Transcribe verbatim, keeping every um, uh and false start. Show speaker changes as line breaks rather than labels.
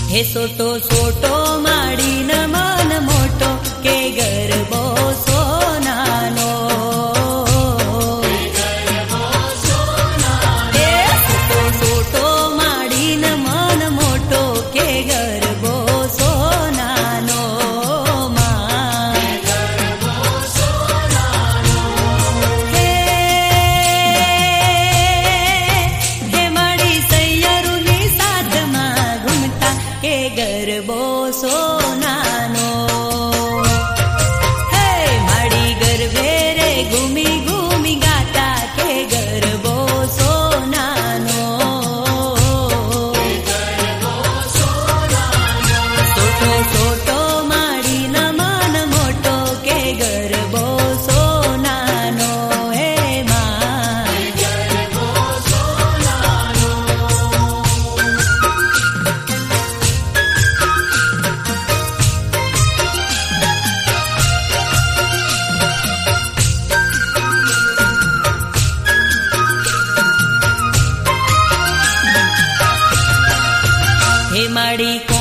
હે સોટો સોટો માડીન મન મોટો કે ગરબો સોનાનો હે સોટો સોટો માડીન મન મોટો કે ગરબો સોનાનો હે હે માડી સૈયરુની સાથમાં ઘૂમતા કે ગરબો સોનાનો હે માડી ગરબે રે ઘૂમી ઘૂમી ગાતા કે ગરબો સોનાનો સોટો સોટો માડી મન મોટો કે ગરબો સોનાનો હે માં હે માડી